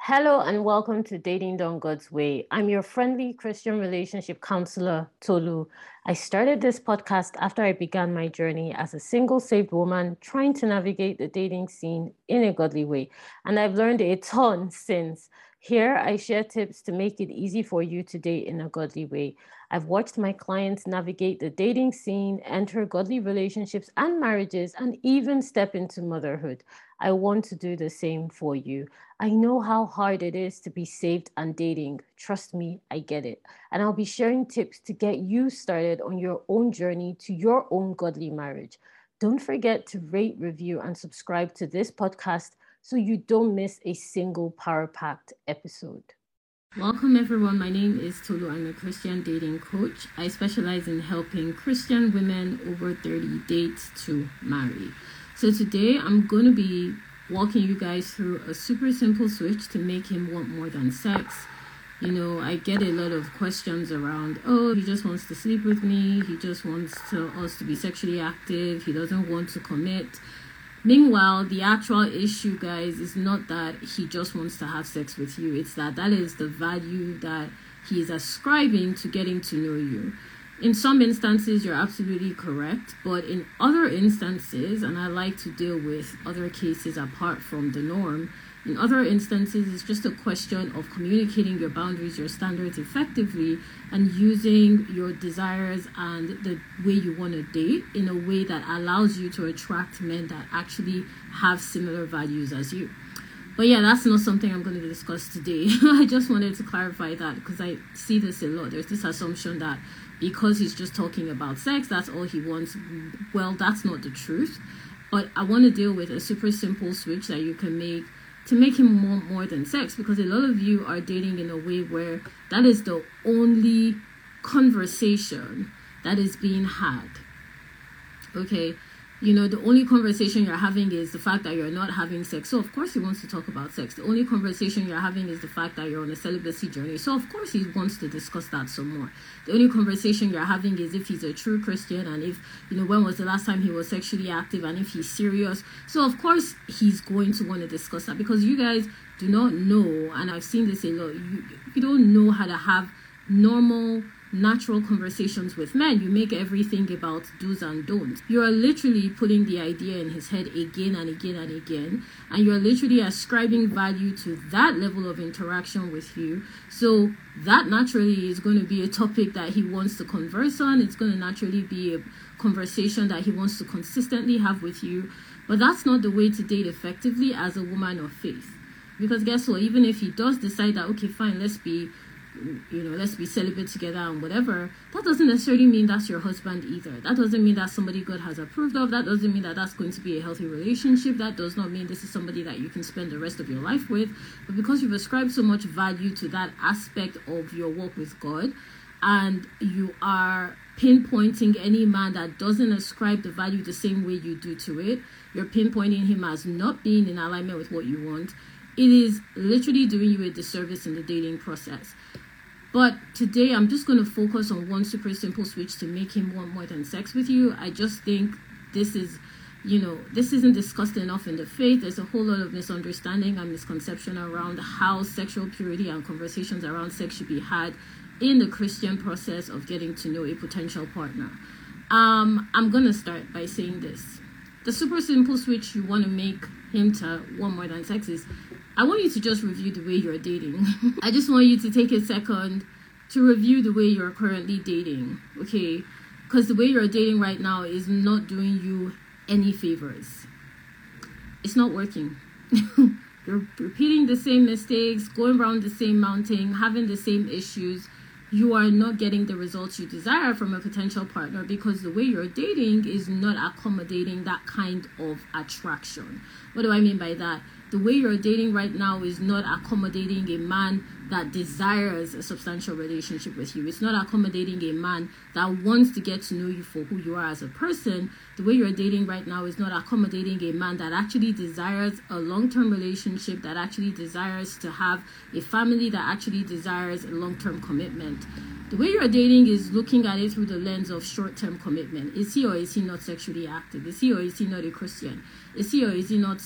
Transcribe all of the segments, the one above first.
Hello and welcome to Dating Done God's Way. I'm your friendly Christian relationship counselor, Tolu. I started this podcast after I began my journey as a single saved woman trying to navigate the dating scene in a godly way. And I've learned a ton since. Here, I share tips to make it easy for you to date in a godly way. I've watched my clients navigate the dating scene, enter godly relationships and marriages, and even step into motherhood. I want to do the same for you. I know how hard it is to be saved and dating. Trust me, I get it. And I'll be sharing tips to get you started on your own journey to your own godly marriage. Don't forget to rate, review, and subscribe to this podcast so you don't miss a single power packed episode. Welcome, everyone. My name is Tolu. I'm a Christian dating coach. I specialize in helping Christian women over 30 date to marry. So today I'm going to be walking you guys through a super simple switch to make him want more than sex. You know, I get a lot of questions around, oh, he just wants to sleep with me. He just wants us to be sexually active. He doesn't want to commit. Meanwhile, the actual issue, guys, is not that he just wants to have sex with you. It's that is the value that he is ascribing to getting to know you. In some instances, you're absolutely correct, but in other instances, and I like to deal with other cases apart from the norm, in other instances, it's just a question of communicating your boundaries, your standards effectively, and using your desires and the way you want to date in a way that allows you to attract men that actually have similar values as you. But yeah, that's not something I'm going to discuss today. I just wanted to clarify that because I see this a lot. There's this assumption that because he's just talking about sex, that's all he wants. Well, that's not the truth. But I want to deal with a super simple switch that you can make to make him want more than sex, because a lot of you are dating in a way where that is the only conversation that is being had. Okay, you know, the only conversation you're having is the fact that you're not having sex. So of course he wants to talk about sex. The only conversation you're having is the fact that you're on a celibacy journey. So of course he wants to discuss that some more. The only conversation you're having is if he's a true Christian, and if, you know, when was the last time he was sexually active, and if he's serious. So of course he's going to want to discuss that, because you guys do not know, and I've seen this a lot, you don't know how to have normal, natural conversations with men. You make everything about do's and don'ts. You are literally putting the idea in his head again and again and again, and you're literally ascribing value to that level of interaction with you. So that naturally is going to be a topic that he wants to converse on. It's going to naturally be a conversation that he wants to consistently have with you. But that's not the way to date effectively as a woman of faith. Because guess what? Even if he does decide that, okay, fine, let's be celibate together and whatever, that doesn't necessarily mean that's your husband either. That doesn't mean that's somebody God has approved of. That doesn't mean that that's going to be a healthy relationship. That does not mean this is somebody that you can spend the rest of your life with. But because you've ascribed so much value to that aspect of your walk with God, and you are pinpointing any man that doesn't ascribe the value the same way you do to it, you're pinpointing him as not being in alignment with what you want. It is literally doing you a disservice in the dating process. But today I'm just going to focus on one super simple switch to make him want more than sex with you. I just think this isn't discussed enough in the faith. There's a whole lot of misunderstanding and misconception around how sexual purity and conversations around sex should be had in the Christian process of getting to know a potential partner. I'm going to start by saying this. The super simple switch you want to make him to want more than sex is, I want you to just review the way you're dating. I just want you to take a second to review the way you're currently dating, okay? Because the way you're dating right now is not doing you any favors. It's not working. You're repeating the same mistakes, going around the same mountain, having the same issues. You are not getting the results you desire from a potential partner because the way you're dating is not accommodating that kind of attraction. What do I mean by that? The way you're dating right now is not accommodating a man that desires a substantial relationship with you. It's not accommodating a man that wants to get to know you for who you are as a person. The way you're dating right now is not accommodating a man that actually desires a long-term relationship, that actually desires to have a family, that actually desires a long-term commitment. The way you're dating is looking at it through the lens of short-term commitment. Is he or is he not sexually active? Is he or is he not a Christian? Is he or is he not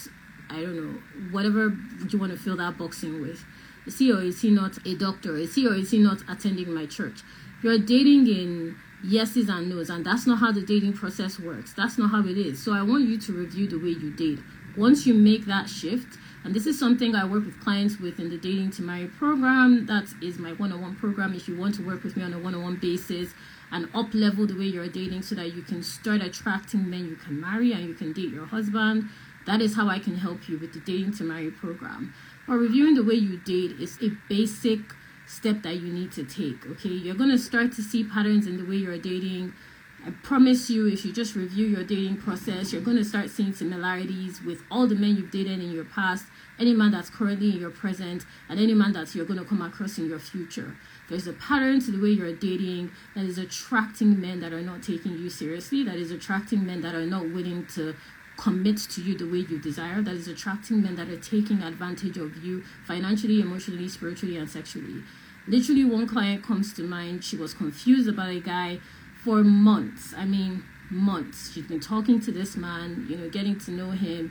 I don't know, whatever you want to fill that box in with. Is he or is he not a doctor? Is he or is he not attending my church? You're dating in yeses and nos, and that's not how the dating process works. That's not how it is. So I want you to review the way you date. Once you make that shift, and this is something I work with clients with in the Dating to Marry program. That is my one-on-one program. If you want to work with me on a one-on-one basis and up-level the way you're dating so that you can start attracting men you can marry and you can date your husband, that is how I can help you with the Dating to Marry program. But reviewing the way you date is a basic step that you need to take, okay? You're going to start to see patterns in the way you're dating. I promise you, if you just review your dating process, you're going to start seeing similarities with all the men you've dated in your past, any man that's currently in your present, and any man that you're going to come across in your future. There's a pattern to the way you're dating that is attracting men that are not taking you seriously, that is attracting men that are not willing to commit to you the way you desire, that is attracting men that are taking advantage of you financially, emotionally, spiritually, and sexually. Literally, one client comes to mind. She was confused about a guy for months. I mean, months. She's been talking to this man, getting to know him.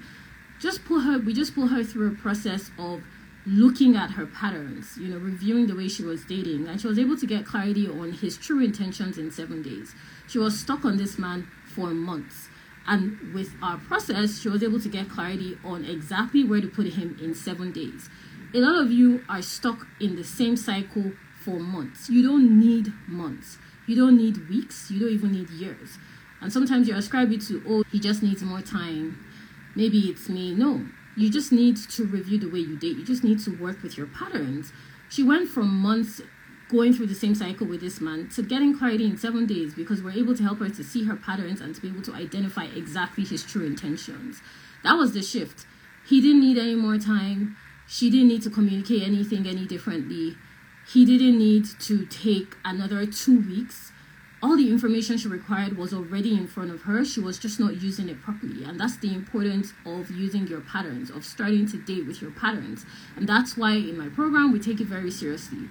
We just put her through a process of looking at her patterns, reviewing the way she was dating, and she was able to get clarity on his true intentions in 7 days. She was stuck on this man for months. And with our process, she was able to get clarity on exactly where to put him in 7 days. A lot of you are stuck in the same cycle for months. You don't need months. You don't need weeks. You don't even need years. And sometimes you're ascribing to, he just needs more time. Maybe it's me. No, you just need to review the way you date. You just need to work with your patterns. She went from months going through the same cycle with this man to getting clarity in 7 days because we're able to help her to see her patterns and to be able to identify exactly his true intentions. That was the shift. He didn't need any more time. She didn't need to communicate anything any differently. He didn't need to take another 2 weeks. All the information she required was already in front of her. She was just not using it properly. And that's the importance of using your patterns, of starting to date with your patterns. And that's why in my program, we take it very seriously.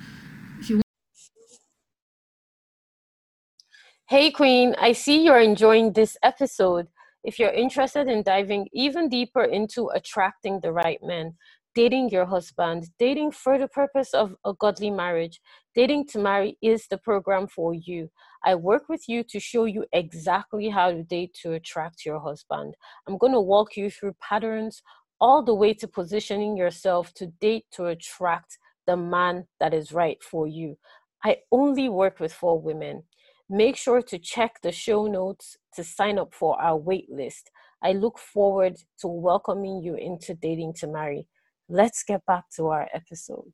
Hey Queen, I see you're enjoying this episode. If you're interested in diving even deeper into attracting the right men, dating your husband, dating for the purpose of a godly marriage, Dating to Marry is the program for you. I work with you to show you exactly how to date to attract your husband. I'm going to walk you through patterns all the way to positioning yourself to date to attract the man that is right for you. I only work with 4 women. Make sure to check the show notes to sign up for our wait list. I look forward to welcoming you into Dating to Marry. Let's get back to our episode.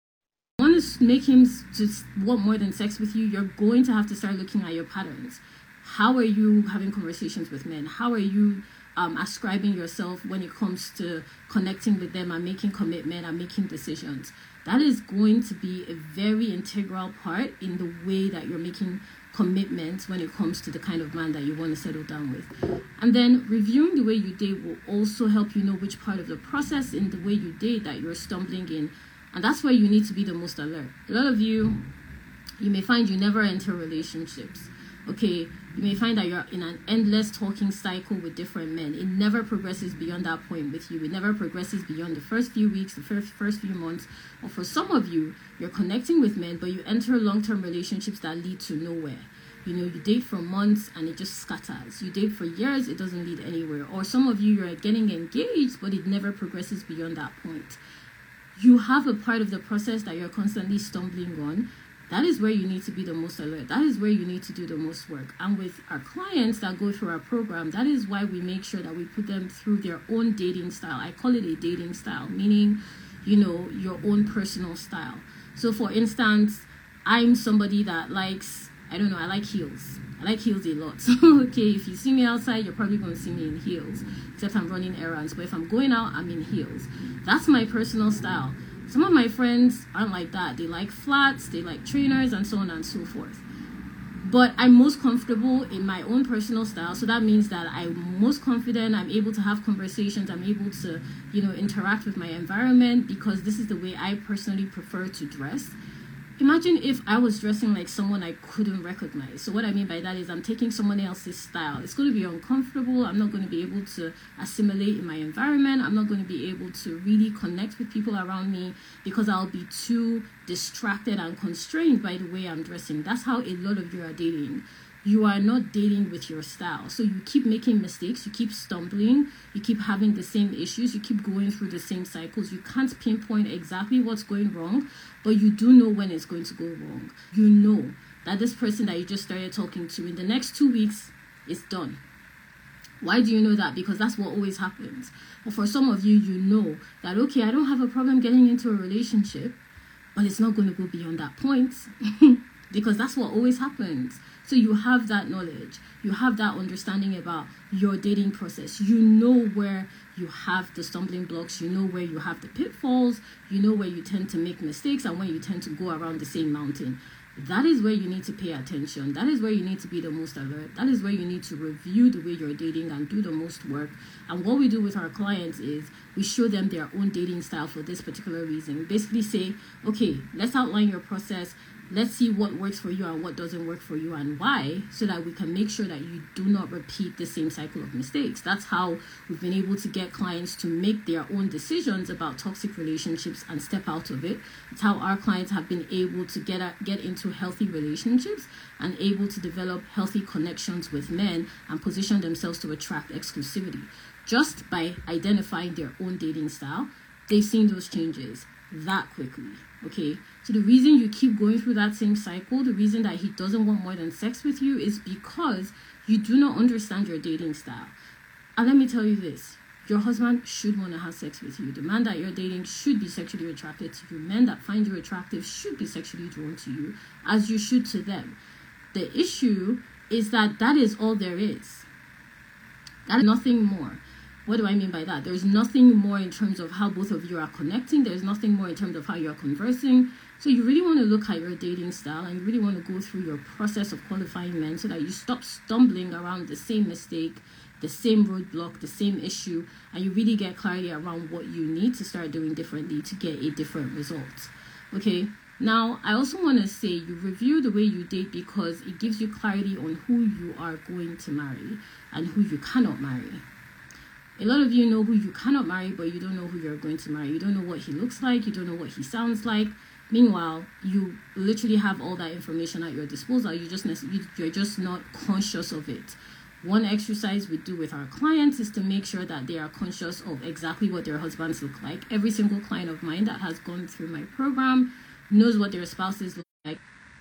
Want to make him just want more than sex with you, you're going to have to start looking at your patterns. How are you having conversations with men? How are you ascribing yourself when it comes to connecting with them and making commitment and making decisions? That is going to be a very integral part in the way that you're making commitments when it comes to the kind of man that you want to settle down with. And then reviewing the way you date will also help you know which part of the process in the way you date that you're stumbling in. And that's where you need to be the most alert. A lot of you may find you never enter relationships. Okay, you may find that you're in an endless talking cycle with different men. It never progresses beyond that point with you. It never progresses beyond the first few weeks, the first few months. Or for some of you, you're connecting with men, but you enter long-term relationships that lead to nowhere. You date for months and it just scatters. You date for years, it doesn't lead anywhere. Or some of you, you're getting engaged, but it never progresses beyond that point. You have a part of the process that you're constantly stumbling on. That is where you need to be the most alert. That is where you need to do the most work. And with our clients that go through our program, that is why we make sure that we put them through their own dating style. I call it a dating style, meaning, your own personal style. So for instance, I'm somebody that likes, I like heels. I like heels a lot. So, okay, if you see me outside, you're probably going to see me in heels, except I'm running errands. But if I'm going out, I'm in heels. That's my personal style. Some of my friends aren't like that. They like flats, they like trainers, and so on and so forth. But I'm most comfortable in my own personal style. So that means that I'm most confident. I'm able to have conversations. I'm able to, interact with my environment because this is the way I personally prefer to dress. Imagine if I was dressing like someone I couldn't recognize. So what I mean by that is I'm taking someone else's style. It's going to be uncomfortable. I'm not going to be able to assimilate in my environment. I'm not going to be able to really connect with people around me because I'll be too distracted and constrained by the way I'm dressing. That's how a lot of you are dating. You are not dating with your style. So you keep making mistakes, you keep stumbling, you keep having the same issues, you keep going through the same cycles. You can't pinpoint exactly what's going wrong, but you do know when it's going to go wrong. You know that this person that you just started talking to in the next 2 weeks is done. Why do you know that? Because that's what always happens. But for some of you, you know that, okay, I don't have a problem getting into a relationship, but it's not going to go beyond that point because that's what always happens. So you have that knowledge, you have that understanding about your dating process. You know where you have the stumbling blocks, you know where you have the pitfalls, you know where you tend to make mistakes and where you tend to go around the same mountain. That is where you need to pay attention. That is where you need to be the most alert. That is where you need to review the way you're dating and do the most work. And what we do with our clients is we show them their own dating style for this particular reason. We basically say, okay, let's outline your process. Let's see what works for you and what doesn't work for you and why, so that we can make sure that you do not repeat the same cycle of mistakes. That's how we've been able to get clients to make their own decisions about toxic relationships and step out of it. It's how our clients have been able to get into healthy relationships and able to develop healthy connections with men and position themselves to attract exclusivity. Just by identifying their own dating style, they've seen those changes that quickly. Okay, so the reason you keep going through that same cycle, the reason that he doesn't want more than sex with you is because you do not understand your dating style. And let me tell you this, your husband should want to have sex with you. The man that you're dating should be sexually attracted to you. Men that find you attractive should be sexually drawn to you, as you should to them. The issue is that is all there is. That is nothing more. What do I mean by that? There's nothing more in terms of how both of you are connecting. There's nothing more in terms of how you're conversing. So you really want to look at your dating style and you really want to go through your process of qualifying men so that you stop stumbling around the same mistake, the same roadblock, the same issue, and you really get clarity around what you need to start doing differently to get a different result. Okay? Now, I also want to say you review the way you date because it gives you clarity on who you are going to marry and who you cannot marry. A lot of you know who you cannot marry, but you don't know who you're going to marry. You don't know what he looks like. You don't know what he sounds like. Meanwhile, you literally have all that information at your disposal. You're just not conscious of it. One exercise we do with our clients is to make sure that they are conscious of exactly what their husbands look like. Every single client of mine that has gone through my program knows what their spouses look like.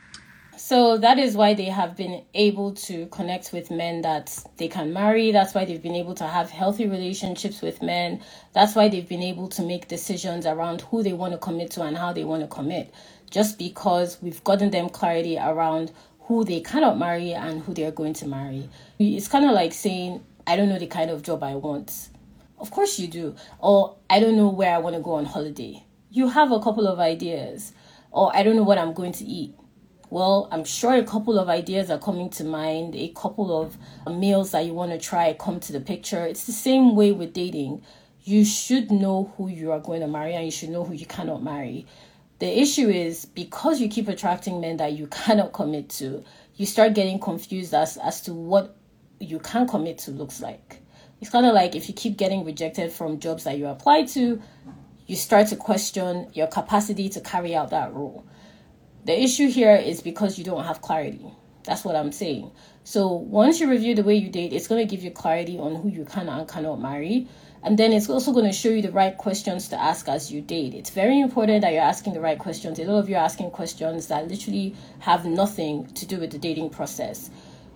So that is why they have been able to connect with men that they can marry. That's why they've been able to have healthy relationships with men. That's why they've been able to make decisions around who they want to commit to and how they want to commit. Just because we've gotten them clarity around who they cannot marry and who they're going to marry. It's kind of like saying, I don't know the kind of job I want. Of course you do. Or I don't know where I want to go on holiday. You have a couple of ideas. Or I don't know what I'm going to eat. Well, I'm sure a couple of ideas are coming to mind. A couple of meals that you want to try come to the picture. It's the same way with dating. You should know who you are going to marry and you should know who you cannot marry. The issue is because you keep attracting men that you cannot commit to, you start getting confused as to what you can commit to looks like. It's kind of like if you keep getting rejected from jobs that you apply to, you start to question your capacity to carry out that role. The issue here is because you don't have clarity. That's what I'm saying. So once you review the way you date, it's going to give you clarity on who you can and cannot marry. And then it's also going to show you the right questions to ask as you date. It's very important that you're asking the right questions. A lot of you are asking questions that literally have nothing to do with the dating process.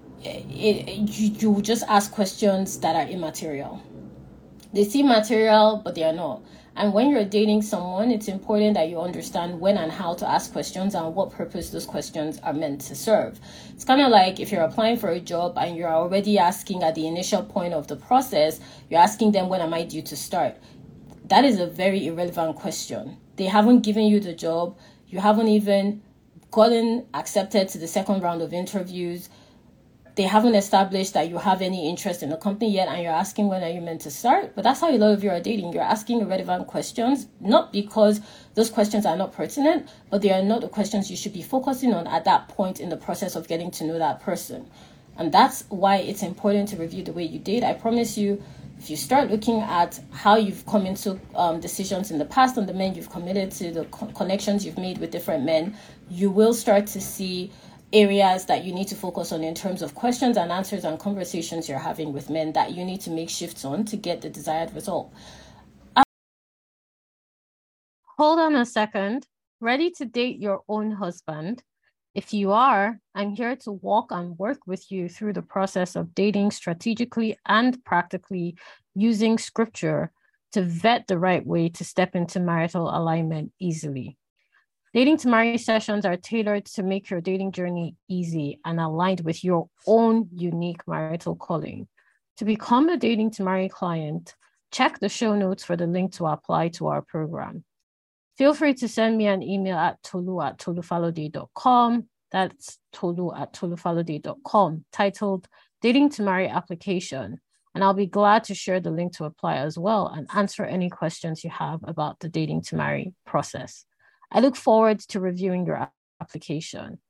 You just ask questions that are immaterial. They seem material, but they are not. And when you're dating someone, it's important that you understand when and how to ask questions and what purpose those questions are meant to serve. It's kind of like if you're applying for a job and you're already asking at the initial point of the process, you're asking them, when am I due to start? That is a very irrelevant question. They haven't given you the job. You haven't even gotten accepted to the second round of interviews. they haven't established that you have any interest in the company yet, and you're asking when are you meant to start. But that's how a lot of you are dating. You're asking irrelevant questions, not because those questions are not pertinent, but they are not the questions you should be focusing on at that point in the process of getting to know that person. And that's why it's important to review the way you date. I promise you, if you start looking at how you've come into decisions in the past and the men you've committed to, the connections you've made with different men, you will start to see areas that you need to focus on in terms of questions and answers and conversations you're having with men that you need to make shifts on to get the desired result. Hold on a second. Ready to date your own husband? If you are, I'm here to walk and work with you through the process of dating strategically and practically, using scripture to vet the right way to step into marital alignment easily. Dating to Marry sessions are tailored to make your dating journey easy and aligned with your own unique marital calling. To become a Dating to Marry client, check the show notes for the link to apply to our program. Feel free to send me an email at tolu@tolufalode.com. That's tolu@tolufalode.com, titled Dating to Marry Application. And I'll be glad to share the link to apply as well and answer any questions you have about the Dating to Marry process. I look forward to reviewing your application.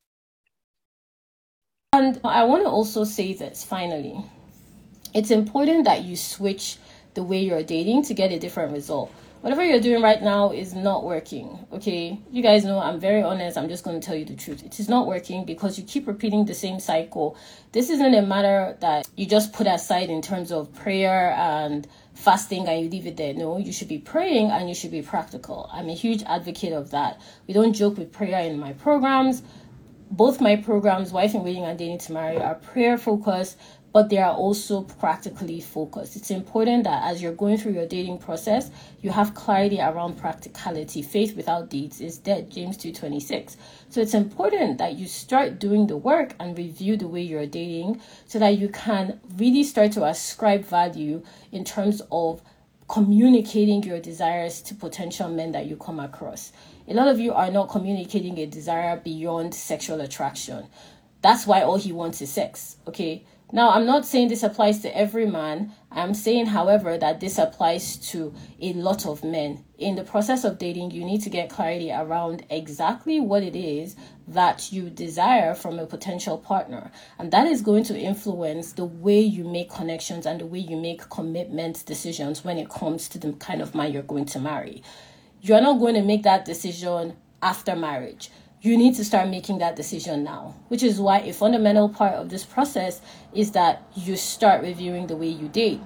And I want to also say this, finally. It's important that you switch the way you're dating to get a different result. Whatever you're doing right now is not working, okay? You guys know I'm very honest. I'm just going to tell you the truth. It is not working because you keep repeating the same cycle. This isn't a matter that you just put aside in terms of prayer and fasting and you leave it there. No, you should be praying and you should be practical. I'm a huge advocate of that. We don't joke with prayer in my programs. Both my programs, Wife in Waiting and Dating to Marry, are prayer focused, but they are also practically focused. It's important that as you're going through your dating process, you have clarity around practicality. Faith without deeds is dead, James 2:26. So it's important that you start doing the work and review the way you're dating so that you can really start to ascribe value in terms of communicating your desires to potential men that you come across. A lot of you are not communicating a desire beyond sexual attraction. That's why all he wants is sex, okay? Now, I'm not saying this applies to every man. I'm saying, however, that this applies to a lot of men. In the process of dating, you need to get clarity around exactly what it is that you desire from a potential partner. And that is going to influence the way you make connections and the way you make commitment decisions when it comes to the kind of man you're going to marry. You're not going to make that decision after marriage. You need to start making that decision now, which is why a fundamental part of this process is that you start reviewing the way you date.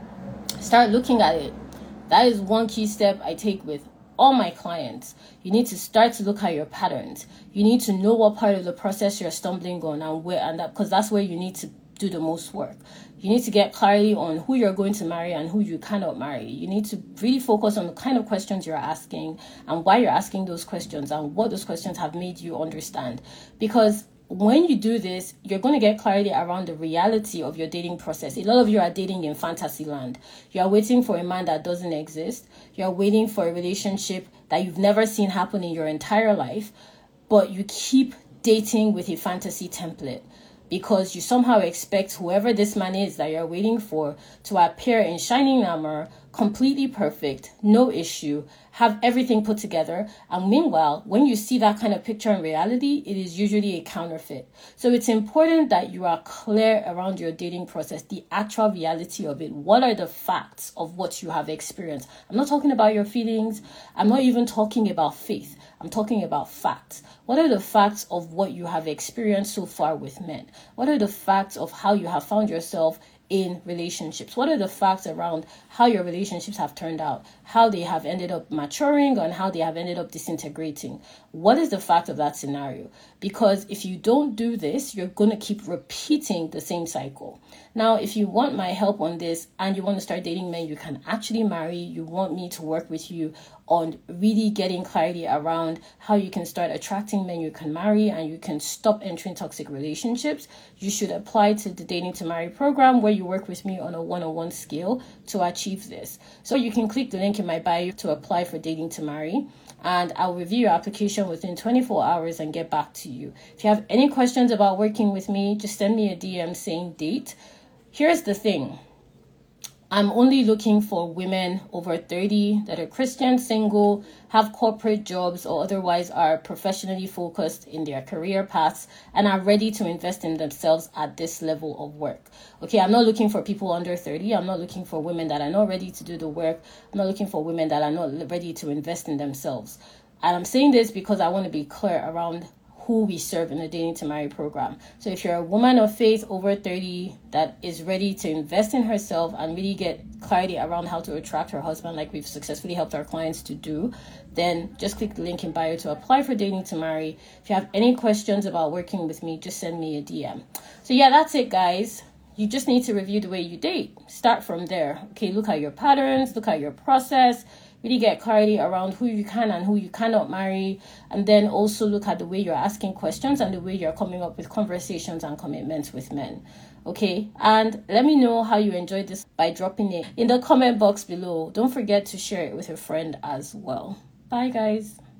Start looking at it. That is one key step I take with all my clients. You need to start to look at your patterns. You need to know what part of the process you're stumbling on and where, and that, because that's where you need to do the most work. You need to get clarity on who you're going to marry and who you cannot marry. You need to really focus on the kind of questions you're asking and why you're asking those questions and what those questions have made you understand. Because when you do this, you're going to get clarity around the reality of your dating process. A lot of you are dating in fantasy land. You are waiting for a man that doesn't exist. You're waiting for a relationship that you've never seen happen in your entire life, but you keep dating with a fantasy template, because you somehow expect whoever this man is that you're waiting for to appear in shining armor, completely perfect, no issue, have everything put together. And meanwhile, when you see that kind of picture in reality, it is usually a counterfeit. So it's important that you are clear around your dating process, the actual reality of it. What are the facts of what you have experienced? I'm not talking about your feelings. I'm not even talking about faith. I'm talking about facts. What are the facts of what you have experienced so far with men? What are the facts of how you have found yourself in relationships? What are the facts around how your relationships have turned out, how they have ended up maturing, and how they have ended up disintegrating? What is the fact of that scenario? Because if you don't do this, you're going to keep repeating the same cycle. Now, if you want my help on this and you want to start dating men you can actually marry, you want me to work with you on really getting clarity around how you can start attracting men you can marry and you can stop entering toxic relationships, you should apply to the Dating to Marry program, where you you work with me on a one-on-one scale to achieve this. So you can click the link in my bio to apply for Dating to Marry, and I'll review your application within 24 hours and get back to you. If you have any questions about working with me, just send me a DM saying date. Here's the thing. I'm only looking for women over 30 that are Christian, single, have corporate jobs, or otherwise are professionally focused in their career paths and are ready to invest in themselves at this level of work. Okay, I'm not looking for people under 30. I'm not looking for women that are not ready to do the work. I'm not looking for women that are not ready to invest in themselves. And I'm saying this because I want to be clear around who we serve in the Dating to Marry program. So if you're a woman of faith over 30 that is ready to invest in herself and really get clarity around how to attract her husband, like we've successfully helped our clients to do, then just click the link in bio to apply for Dating to Marry. If you have any questions about working with me, just send me a DM. So yeah, that's it, guys. You just need to review the way you date. Start from there. Okay, look at your patterns, look at your process, really get clarity around who you can and who you cannot marry, and then also look at the way you're asking questions and the way you're coming up with conversations and commitments with men. Okay, and let me know how you enjoyed this by dropping it in the comment box below. Don't forget to share it with a friend as well. Bye, guys.